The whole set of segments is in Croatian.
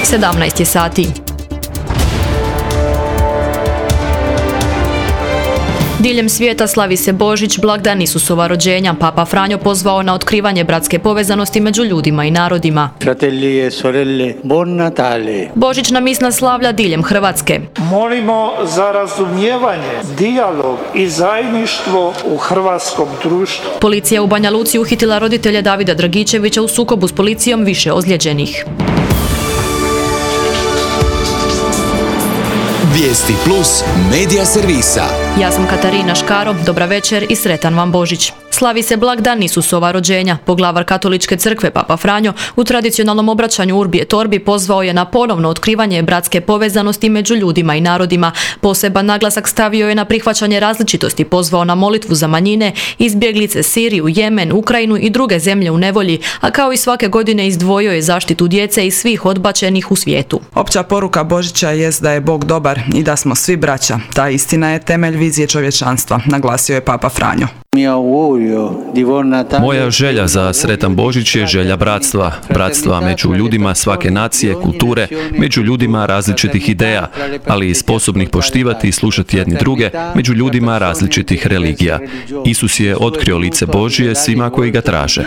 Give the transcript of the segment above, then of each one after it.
17 je sati. Diljem svijeta slavi se Božić, blagdan Isusova rođenja. Papa Franjo pozvao na otkrivanje bratske povezanosti među ljudima i narodima. Fratelli e sorelle, buon Natale. Božićna misna slavlja diljem Hrvatske. Molimo za razumijevanje, dijalog i zajedništvo u hrvatskom društvu. Policija u Banja Luci uhitila roditelje Davida Dragičevića u sukobu s policijom, više ozlijeđenih. Vijesti plus medija servisa. Ja sam Katarina Škaro, dobra večer i sretan vam Božić. Slavi se blagdan Isusova rođenja. Poglavar Katoličke crkve Papa Franjo u tradicionalnom obraćanju Urbi et Orbi pozvao je na ponovno otkrivanje bratske povezanosti među ljudima i narodima. Poseban naglasak stavio je na prihvaćanje različitosti, pozvao na molitvu za manjine, izbjeglice, Siriju, Jemen, Ukrajinu i druge zemlje u nevolji, a kao i svake godine izdvojio je zaštitu djece i svih odbačenih u svijetu. Opća poruka Božića jest da je Bog dobar i da smo svi braća. Ta istina je temelj vizije čovječanstva, naglasio je Papa Franjo. Moja želja za sretan Božić je želja bratstva. Bratstva među ljudima svake nacije, kulture, među ljudima različitih ideja, ali i sposobnih poštivati i slušati jedni druge, među ljudima različitih religija. Isus je otkrio lice Božje svima koji ga traže.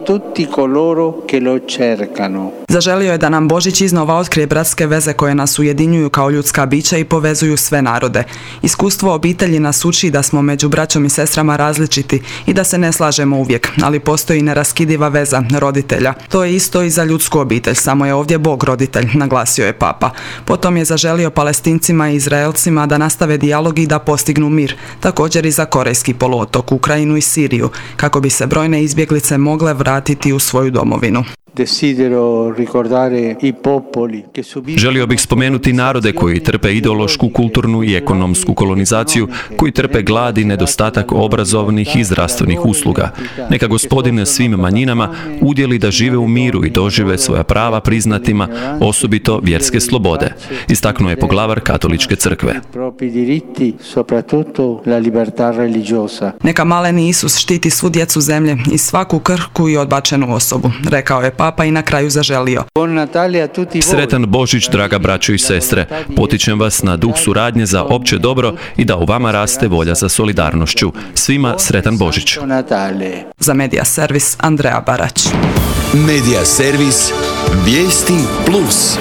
Zaželio je da nam Božić iznova otkrije bratske veze koje nas ujedinjuju kao ljudska bića i povezuju sve narode. Iskustvo obitelji nas uči da smo među braćom i sestrama različiti i da se ne slažemo uvijek, ali postoji neraskidiva veza roditelja. To je isto i za ljudsku obitelj, samo je ovdje Bog roditelj, naglasio je Papa. Potom je zaželio Palestincima i Izraelcima da nastave dijalog i da postignu mir, također i za Korejski poluotok, Ukrajinu i Siriju, kako bi se brojne izbjeglice mogle vratiti u svoju domovinu. Želio bih spomenuti narode koji trpe ideološku, kulturnu i ekonomsku kolonizaciju, koji trpe glad i nedostatak obrazovnih i zdravstvenih usluga. Neka Gospodin svim manjinama udjeli da žive u miru i dožive svoja prava priznatima, osobito vjerske slobode, istaknuo je poglavar Katoličke crkve. Neka maleni Isus štiti svu djecu zemlje i svaku krhku i odbačenu osobu, rekao je Papa i na kraju zaželio. Sretan Božić, draga braćo i sestre. Potičem vas na duh suradnje za opće dobro i da u vama raste volja za solidarnošću. Svima sretan Božić. Za Medija servis Andreja Barać. Medija servis Vijesti plus.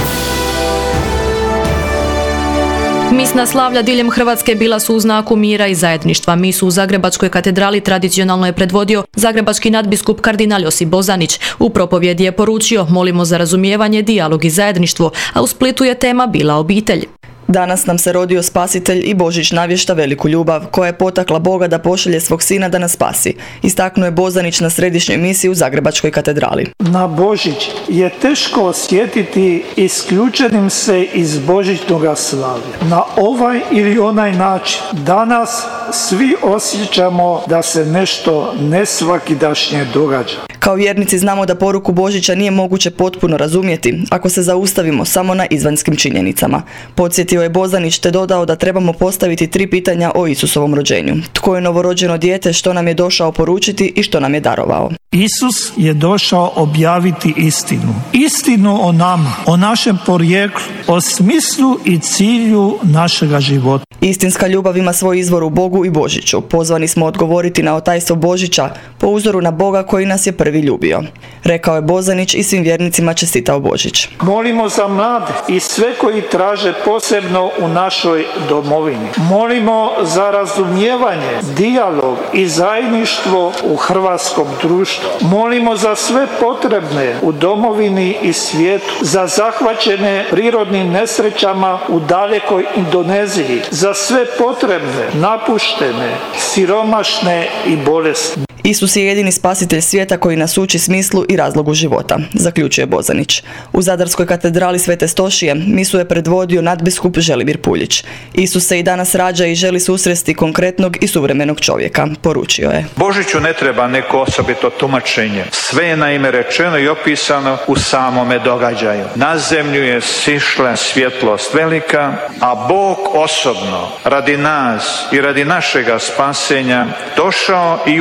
Misna slavlja diljem Hrvatske bila su u znaku mira i zajedništva. Misu u Zagrebačkoj katedrali tradicionalno je predvodio zagrebački nadbiskup kardinal Josip Bozanić. U propovjedi je poručio: molimo za razumijevanje, dijalog i zajedništvo, a u Splitu je tema bila obitelj. Danas nam se rodio Spasitelj i Božić navješta veliku ljubav koja je potakla Boga da pošalje svog sina da nas spasi, istaknuo je Bozanić na središnjoj misiji u Zagrebačkoj katedrali. Na Božić je teško osjetiti isključenim se iz božićnoga slavlja. Na ovaj ili onaj način danas svi osjećamo da se nešto nesvakidašnje događa. Kao vjernici znamo da poruku Božića nije moguće potpuno razumjeti ako se zaustavimo samo na izvanjskim činjenicama. Podsjetio je Bozanić te dodao da trebamo postaviti 3 pitanja o Isusovom rođenju. Tko je novorođeno dijete, što nam je došao poručiti i što nam je darovao? Isus je došao objaviti istinu. Istinu o nama, o našem porijeklu, o smislu i cilju našega života. Istinska ljubav ima svoj izvor u Bogu i Božiću. Pozvani smo odgovoriti na otajstvo Božića po uzoru na Boga koji nas je prvi ljubio, rekao je Bozanić i svim vjernicima čestitao Božić. Molimo za mlade i sve koji traže posebno u našoj domovini. Molimo za razumijevanje, dijalog i zajedništvo u hrvatskom društvu. Molimo za sve potrebne u domovini i svijetu, za zahvaćene prirodnim nesrećama u dalekoj Indoneziji, za sve potrebne, napuštene, siromašne i bolesne. Isus je jedini spasitelj svijeta koji nas uči smislu i razlogu života, zaključuje Bozanić. U Zadarskoj katedrali Svete Stošije misu je predvodio nadbiskup Želimir Puljić. Isus se i danas rađa i želi susresti konkretnog i suvremenog čovjeka, poručio je. Božiću ne treba neko osobito tumačenje. Sve je naime rečeno i opisano u samome događaju. Na zemlju je sišla svjetlost velika, a Bog osobno radi nas i radi našega spasenja došao i ušao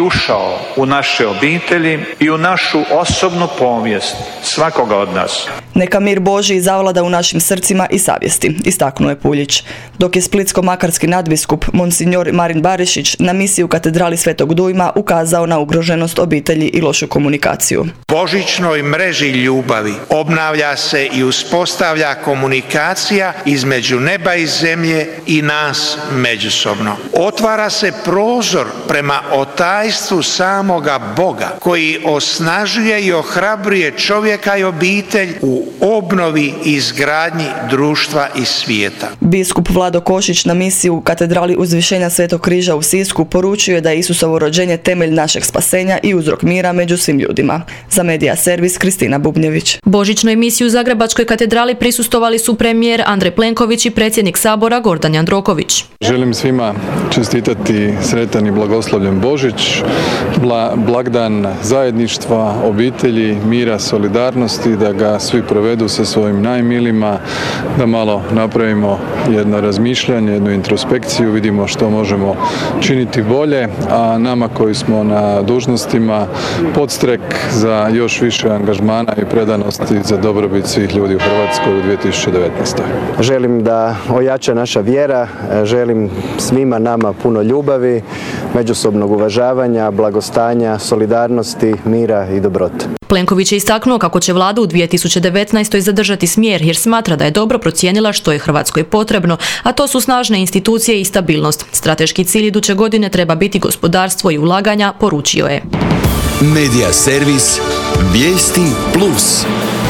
ušao u naše obitelji i u našu osobnu povijest svakoga od nas. Neka mir Božji zavlada u našim srcima i savjesti, istaknuo je Puljić, dok je splitsko-makarski nadbiskup Monsignor Marin Barišić na misiji u katedrali Svetog Dujma ukazao na ugroženost obitelji i lošu komunikaciju. Božićnoj mreži ljubavi obnavlja se i uspostavlja komunikacija između neba i zemlje i nas međusobno. Otvara se prozor prema otajstvu samoga Boga koji osnažuje i ohrabruje čovjeka i obitelj u obnovi i izgradnji društva i svijeta. Biskup Vlado Košić na misiji u katedrali Uzvišenja Svetog Križa u Sisku poručio je da je Isusovo rođenje temelj našeg spasenja i uzrok mira među svim ljudima. Za Medija Servis Kristina Bubnjević. Božićnoj misiji u Zagrebačkoj katedrali prisustvovali su premijer Andrej Plenković i predsjednik Sabora Gordan Jandroković. Želim svima čestitati sretan i blagoslovljen Božić, blagdan zajedništva, obitelji, mira, solidarnosti, da ga svi provedu sa svojim najmilijima, da malo napravimo jedno razmišljanje, jednu introspekciju, vidimo što možemo činiti bolje, a nama koji smo na dužnostima podstrek za još više angažmana i predanosti za dobrobit svih ljudi u Hrvatskoj u 2019. Želim da ojača naša vjera, želim svima nama puno ljubavi, međusobnog uvažavanja, blagostanja, solidarnosti, mira i dobrote. Plenković je istaknuo kako će vlada u 2019. zadržati smjer jer smatra da je dobro procijenila što je Hrvatskoj potrebno, a to su snažne institucije i stabilnost. Strateški cilj iduće godine treba biti gospodarstvo i ulaganja, poručio je. Medija servis Vijesti Plus.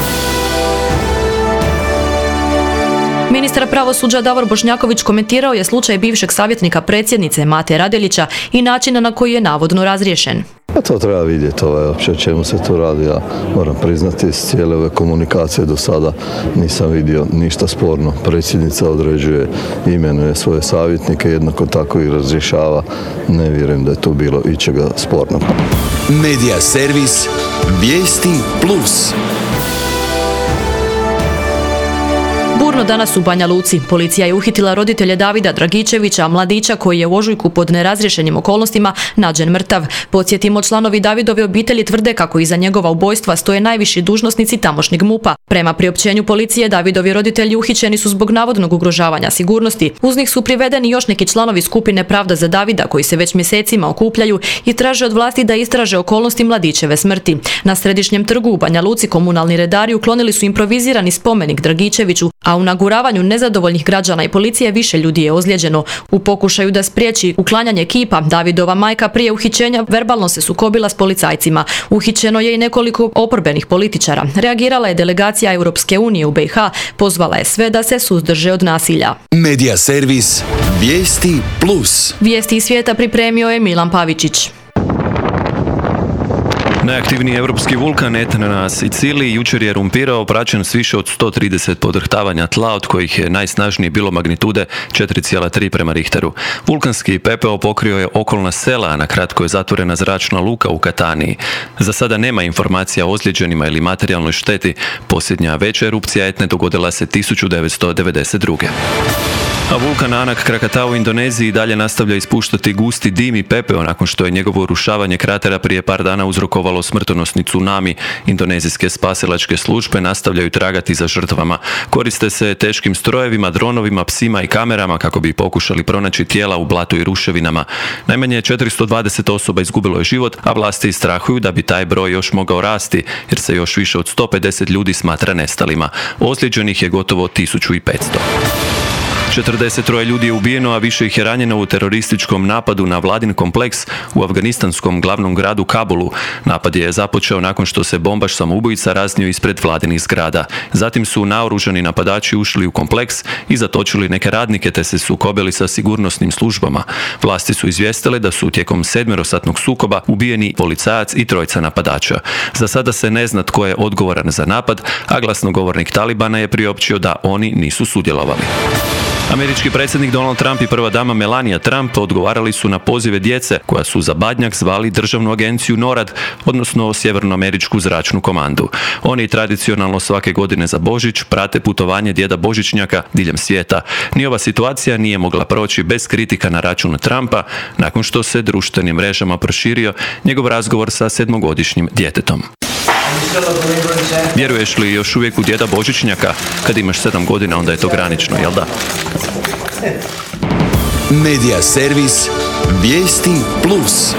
Ministar pravosuđa Davor Bošnjaković komentirao je slučaj bivšeg savjetnika predsjednice Mate Radeljića i načina na koji je navodno razriješen. To treba vidjeti, uopće o čemu se tu radi. Ja moram priznati, iz cijele ove komunikacije do sada nisam vidio ništa sporno. Predsjednica određuje, imenuje svoje savjetnike, jednako tako i razrješava. Ne vjerujem da je tu bilo ičega sporno. Medija servis Vijesti Plus. Burno danas u Banja Luci. Policija je uhitila roditelje Davida Dragičevića, mladića koji je u ožujku pod nerazriješenim okolnostima nađen mrtav. Podsjetimo, članovi Davidove obitelji tvrde kako iza njegova ubojstva stoje najviši dužnosnici tamošnjeg MUP-a. Prema priopćenju policije, Davidovi roditelji uhićeni su zbog navodnog ugrožavanja sigurnosti. Uz njih su privedeni još neki članovi skupine Pravda za Davida koji se već mjesecima okupljaju i traže od vlasti da istraže okolnosti mladićeve smrti. Na središnjem trgu u Banja Luci komunalni redari uklonili su improvizirani spomenik Dragičeviću, a u naguravanju nezadovoljnih građana i policije više ljudi je ozlijeđeno. U pokušaju da spriječi uklanjanje kipa, Davidova majka prije uhićenja verbalno se sukobila s policajcima. Uhićeno je i nekoliko oporbenih političara. Reagirala je delegacija Europske unije u BiH, pozvala je sve da se suzdrže od nasilja. Medija servis Vijesti Plus. Vijesti iz svijeta pripremio je Milan Pavičić. Najaktivniji europski vulkan Etna na Siciliji jučer je erumpirao, praćen s više od 130 podrhtavanja tla, od kojih je najsnažnije bilo magnitude 4,3 prema Richteru. Vulkanski pepeo pokrio je okolna sela, a na kratko je zatvorena zračna luka u Kataniji. Za sada nema informacija o ozlijeđenima ili materijalnoj šteti. Posljednja veća erupcija Etne dogodila se 1992. A vulkan Anak Krakatau u Indoneziji dalje nastavlja ispuštati gusti dim i pepeo nakon što je njegovo urušavanje kratera prije par dana uzrokovalo smrtonosni tsunami. Indonezijske spasilačke službe nastavljaju tragati za žrtvama. Koriste se teškim strojevima, dronovima, psima i kamerama kako bi pokušali pronaći tijela u blatu i ruševinama. Najmanje 420 osoba izgubilo je život, a vlasti strahuju da bi taj broj još mogao rasti, jer se još više od 150 ljudi smatra nestalima. Ozlijeđenih je gotovo 1500. 43 ljudi je ubijeno, a više ih je ranjeno u terorističkom napadu na vladin kompleks u afganistanskom glavnom gradu Kabulu. Napad je započeo nakon što se bombaš samoubojica raznio ispred vladinih zgrada. Zatim su naoružani napadači ušli u kompleks i zatočili neke radnike te se sukobili sa sigurnosnim službama. Vlasti su izvijestile da su tijekom 7-satnog sukoba ubijeni policajac i 3 napadača. Za sada se ne zna tko je odgovoran za napad, a glasnogovornik Talibana je priopćio da oni nisu sudjelovali. Američki predsjednik Donald Trump i prva dama Melania Trump odgovarali su na pozive djece koja su za Badnjak zvali državnu agenciju NORAD, odnosno Sjevernoameričku zračnu komandu. Oni tradicionalno svake godine za Božić prate putovanje djeda Božićnjaka diljem svijeta. Ni ova situacija nije mogla proći bez kritika na račun Trumpa nakon što se društvenim mrežama proširio njegov razgovor sa 7-godišnjim djetetom. Vjeruješ li još uvijek u djeda Božićnjaka? Kad imaš 7 godina, onda je to granično, jel da? Medija servis Vijesti Plus.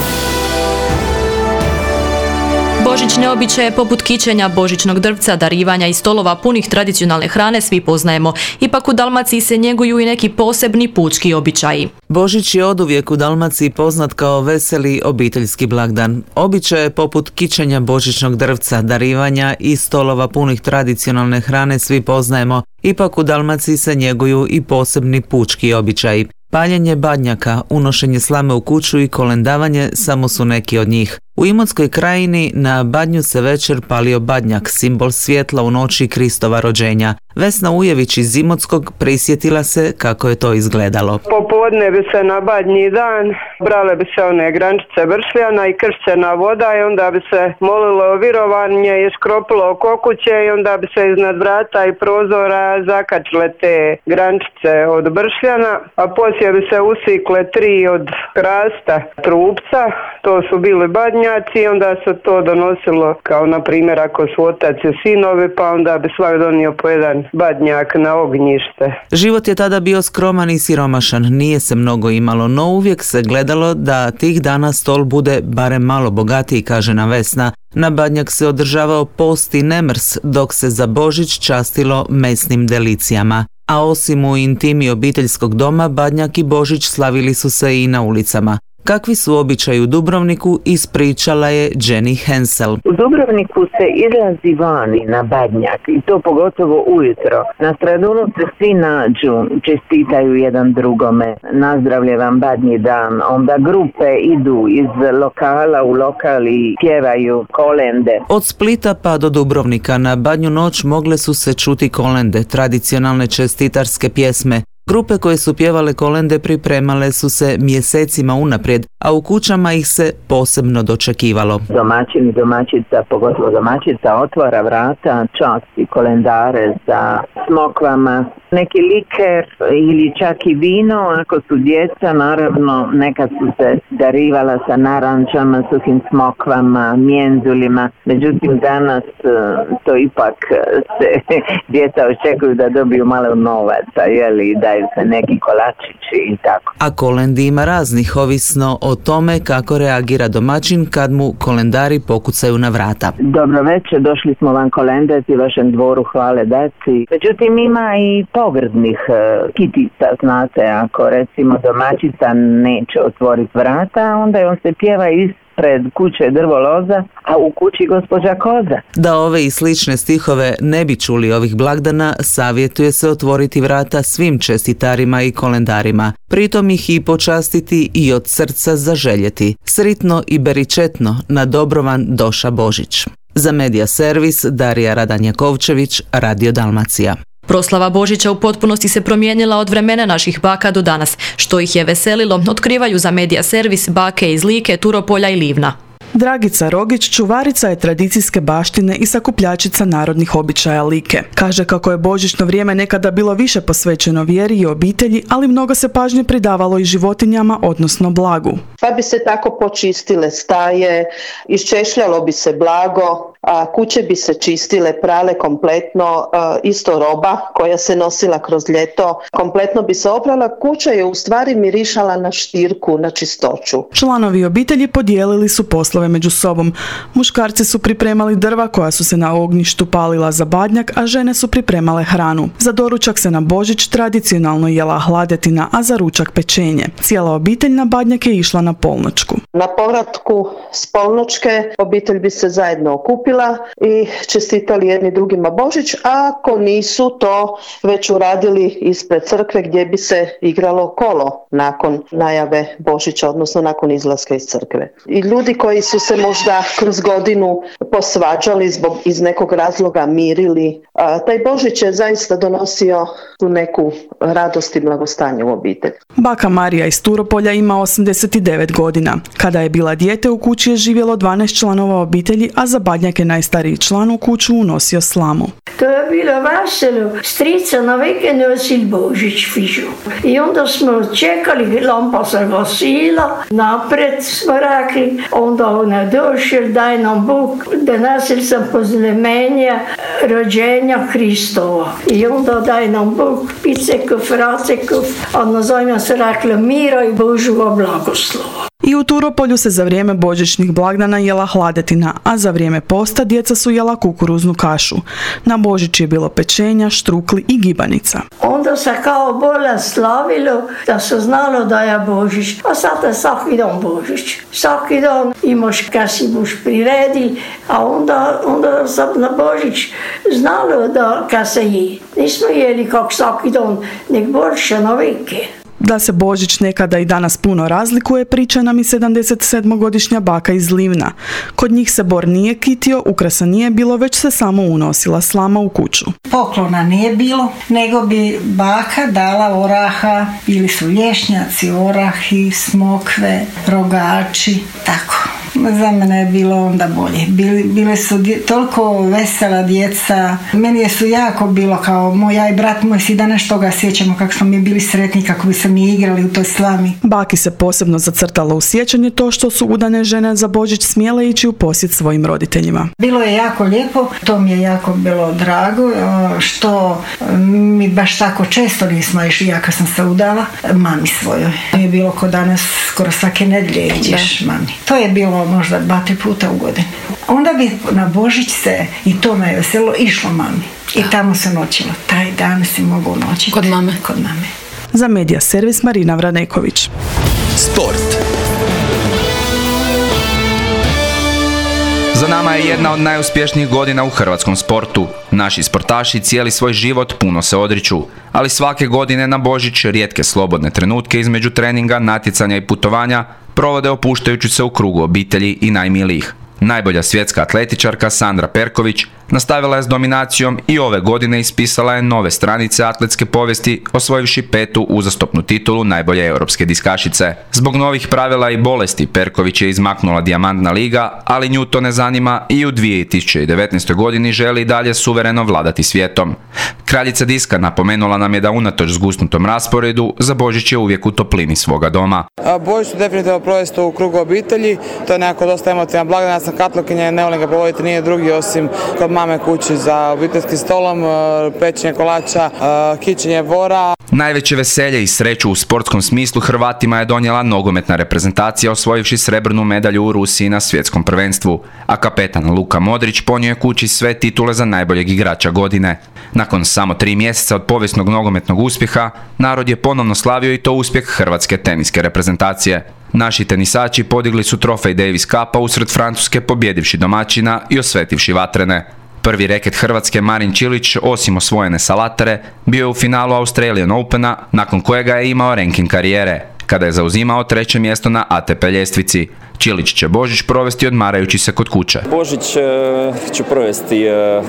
Božićne običaje poput kićenja, božićnog drvca, darivanja i stolova punih tradicionalne hrane svi poznajemo. Ipak u Dalmaciji se njeguju i neki posebni pučki običaji. Božić je oduvijek u Dalmaciji poznat kao veseli obiteljski blagdan. Običaje poput kićenja božićnog drvca, darivanja i stolova punih tradicionalne hrane svi poznajemo. Ipak u Dalmaciji se njeguju i posebni pučki običaji. Paljenje badnjaka, unošenje slame u kuću i kolendavanje samo su neki od njih. U Imotskoj krajini na Badnju se večer palio badnjak, simbol svjetla u noći Kristova rođenja. Vesna Ujević iz Imotskog prisjetila se kako je to izgledalo. Popodne bi se na Badnji dan brale bi se one grančice bršljana i kršćena voda i onda bi se molilo virovanje i škropilo oko kuće i onda bi se iznad vrata i prozora zakačile te grančice od bršljana, a poslije bi se usikle 3 od krasta trupca, to su bili badnjaci i onda se to donosilo kao na primjer ako su otac i sinovi pa onda bi svak donio po jedan badnjak na ognjište. Život je tada bio skroman i siromašan, nije se mnogo imalo, no uvijek se gledalo da tih dana stol bude barem malo bogatiji, kaže nam Vesna. Na badnjak se održavao post i nemrs, dok se za Božić častilo mesnim delicijama. A osim u intimi obiteljskog doma, badnjak i Božić slavili su se i na ulicama. Kakvi su običaji u Dubrovniku, ispričala je Jenny Hensel. U Dubrovniku se izlazi vani na badnjak i to pogotovo ujutro. Na Stradunu se svi nađu, čestitaju jedan drugome, nazdravlje vam badnji dan, onda grupe idu iz lokala u lokal i pjevaju kolende. Od Splita pa do Dubrovnika na Badnju noć mogle su se čuti kolende, tradicionalne čestitarske pjesme. Grupe koje su pjevale kolende pripremale su se mjesecima unaprijed, a u kućama ih se posebno dočekivalo. Domaćin i domaćica, pogotovo domaćica, otvara vrata, časti kolendare sa smokvama, neki liker ili čak i vino, ako su djeca, naravno nekad su se darivala sa narančama, suhim smokvama, mijenzulima, međutim danas to ipak se djeca očekuju da dobiju malo novaca, jeli, daju se neki kolačići i tako. A kolendi ima raznih, ovisno o tome kako reagira domaćin kad mu kolendari pokucaju na vrata. Dobro večer, došli smo vam kolendati, vašem dvoru hvale dati. Međutim ima i pogrdnih kitica, znate, ako recimo domaćica neće otvoriti vrata, onda on se pjeva ispred kuće drvo loza, a u kući gospođa koza. Da ove i slične stihove ne bi čuli ovih blagdana, savjetuje se otvoriti vrata svim čestitarima i kolendarima. Pritom ih i počastiti i od srca zaželjeti. Sritno i beričetno na dobrovan doša Božić. Za Medija servis Darija Radanjakovčević, Radio Dalmacija. Proslava Božića u potpunosti se promijenila od vremena naših baka do danas. Što ih je veselilo, otkrivaju za Medija servis bake iz Like, Turopolja i Livna. Dragica Rogić čuvarica je tradicijske baštine i sakupljačica narodnih običaja Like. Kaže kako je božićno vrijeme nekada bilo više posvećeno vjeri i obitelji, ali mnogo se pažnje pridavalo i životinjama, odnosno blagu. Pa bi se tako počistile staje, iščešljalo bi se blago, a kuće bi se čistile, prale kompletno, isto roba koja se nosila kroz ljeto, kompletno bi se oprala. Kuća je u stvari mirišala na štirku, na čistoću. Članovi obitelji podijelili su poslove među sobom. Muškarci su pripremali drva koja su se na ognjištu palila za badnjak, a žene su pripremale hranu. Za doručak se na Božić tradicionalno jela hladetina, a za ručak pečenje. Cijela obitelj na badnjak je išla na polnoćku. Na povratku s polnoćke obitelj bi se zajedno okupila okupila i čestitali jedni drugima Božić, a ako nisu to već uradili ispred crkve gdje bi se igralo kolo nakon najave Božića, odnosno nakon izlaska iz crkve. I ljudi koji su se možda kroz godinu posvađali iz nekog razloga mirili, taj Božić je zaista donosio tu neku radost i blagostanje u obitelji. Baka Marija iz Turopolja ima 89 godina. Kada je bila dijete, u kući je živjelo 12 članova obitelji, a za Badnjak je najstariji član u kuću unosio slamu. To je bilo veselo. Strica na veke nosili Božić fižu. I onda smo čekali, lampa se gasila, napred smo rekli, onda ona došla, daj nam Bog, donesli sam poznemenje rođenja Hristova. I onda daj nam Bog picekov, racekov, a na zajmja se rekla mira i Božova blagoslova. I u Turopolju se za vrijeme božićnih blagdana jela hladetina, a za vrijeme posta djeca su jela kukuruznu kašu. Na Božić je bilo pečenja, štrukli i gibanica. Onda se kao bolje slavilo da se znalo da je Božić, a sad je svaki dan Božić. Svaki dan imaš kaj si boš priredi, a onda se na Božić znalo da kaj se je. Nismo jeli kak svaki dan, nek boljše na veke. Da se Božić nekada i danas puno razlikuje, priča nam i 77-godišnja baka iz Livna. Kod njih se bor nije kitio, ukrasa nije bilo, već se samo unosila slama u kuću. Poklona nije bilo, nego bi baka dala oraha, bili su lješnjaci, orahi, smokve, rogači, tako. Za mene je bilo onda bolje. Bile su toliko vesela djeca. Meni je su jako bilo kao ja i brat moj si danas toga sjećamo kako smo mi bili sretni, kako bi se mi igrali u toj slami. Baki se posebno zacrtalo u sjećanje to što su udane žene za Božić smjele ići u posjet svojim roditeljima. Bilo je jako lijepo, to mi je jako bilo drago, što mi baš tako često nismo išli, ja kad sam se udala mami svojoj. Je bilo ko danas skoro svake nedjelje ideš mami. To je bilo možda 2-3 puta u godini. Onda bi na Božić se, i to me veselo, išlo mami. I tamo se noćilo. Taj dan si mogu noćiti. Kod mame. Za Medija servis Marina Vraneković. Sport. Za nama je jedna od najuspješnijih godina u hrvatskom sportu. Naši sportaši cijeli svoj život puno se odriču, ali svake godine na Božić rijetke slobodne trenutke između treninga, natjecanja i putovanja provode opuštajući se u krugu obitelji i najmilijih. Najbolja svjetska atletičarka Sandra Perković nastavila je s dominacijom i ove godine ispisala je nove stranice atletske povijesti, osvojivši 5. uzastopnu titulu najbolje europske diskašice. Zbog novih pravila i bolesti Perković je izmaknula dijamantna liga, ali nju to ne zanima i u 2019. godini želi dalje suvereno vladati svijetom. Kraljica diska napomenula nam je da unatoč zgusnutom rasporedu za Božić je uvijek u toplini svoga doma. Božić ću definitivno provesti u krugu obitelji, to je nekako dosta emotivan blagdan, ja sam katolikinja, ne volim ga provoditi nije drugi osim kod mame kući za obiteljskim stolom, pečenje kolača, kićenje vora. Najveće veselje i sreću u sportskom smislu Hrvatima je donijela nogometna reprezentacija osvojivši srebrnu medalju u Rusiji na svjetskom prvenstvu, a kapetan Luka Modrić ponio je kući sve titule za najboljeg igrača godine. Nakon samo 3 mjeseca od povijesnog nogometnog uspjeha, narod je ponovno slavio i to uspjeh hrvatske teniske reprezentacije. Naši tenisači podigli su trofej Davis Cupa usred Francuske pobjedivši domaćina i osvetivši vatrene. Prvi reket Hrvatske Marin Čilić, osim osvojene salatare, bio je u finalu Australian Opena, nakon kojega je imao ranking karijere, kada je zauzimao 3. mjesto na ATP ljestvici. Čilić će Božić provesti odmarajući se kod kuće. Božić ću provesti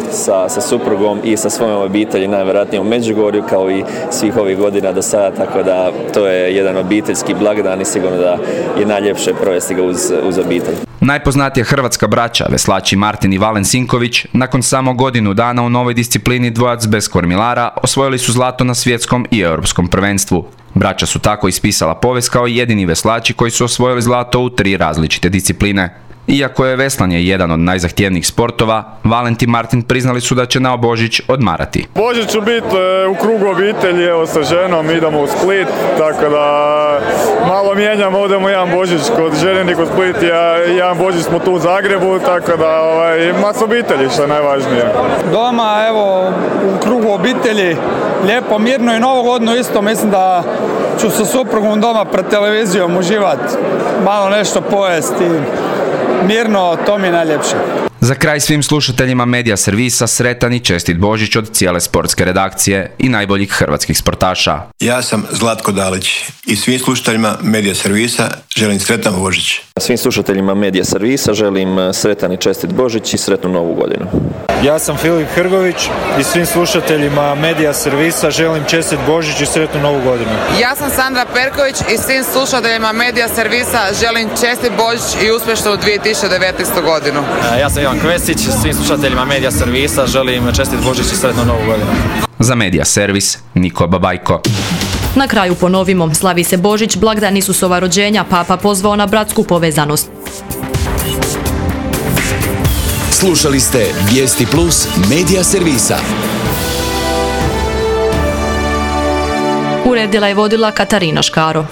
sa suprugom i sa svojom obitelji, najvjerojatnije u Međugorju, kao i svih ovih godina do sada, tako da to je jedan obiteljski blagdan i sigurno da je najljepše provesti ga uz obitelj. Najpoznatija hrvatska braća, veslači Martin i Valen Sinković, nakon samo godinu dana u novoj disciplini dvojac bez kormilara, osvojili su zlato na svjetskom i europskom prvenstvu. Braća su tako ispisala povijest kao jedini veslači koji su osvojili zlato u 3 različite discipline. Iako je veslanje jedan od najzahtjevnijih sportova, Valent i Martin priznali su da će na Božić odmarati. Božić ću biti u krugu obitelji, evo sa ženom idemo u Split, tako da malo mijenjamo, odemo jedan Božić kod žene kod Split, jedan Božić smo tu u Zagrebu, tako da mas obitelji što je najvažnije. Doma, evo, u krugu obitelji, lijepo, mirno i novu godinu isto, mislim da ću sa suprugom doma pred televizijom uživati, malo nešto pojesti. Mirno, to mi je najljepše. Za kraj svim slušateljima Medija servisa sretan i čestit Božić od cijele sportske redakcije i najboljih hrvatskih sportaša. Ja sam Zlatko Dalić i svim slušateljima Medija servisa želim sretan Božić. Svim slušateljima Medija servisa želim sretan i čestit Božić i sretnu Novu godinu. Ja sam Filip Hrgović i svim slušateljima Medija servisa želim čestit Božić i sretnu Novu godinu. Ja sam Sandra Perković i svim slušateljima Medija servisa želim čestit Božić i uspješnu 2019. godinu. Ja sam Ivan Kvesić, svim slušateljima Medija servisa želim čestit Božić i sretnu Novu godinu. Za Medija servis, Niko Babajko. Na kraju ponovimo, slavi se Božić, blagdan Isusova rođenja, Papa pozvao na bratsku povezanost. Slušali ste Vijesti Plus Medija servisa. Uredila i vodila Katarina Škaro.